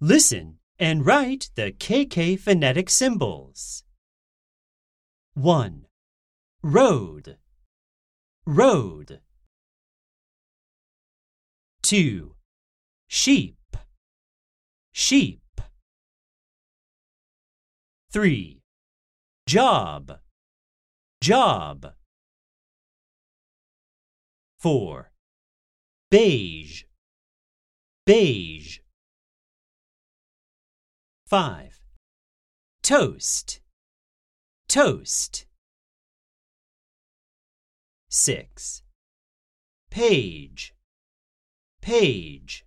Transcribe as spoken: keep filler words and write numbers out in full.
Listen and write the K K phonetic symbols. one. Road, road. two. Sheep, sheep. three. Job, job. four. Beige, beige. five. Toast, toast. six. Page, page.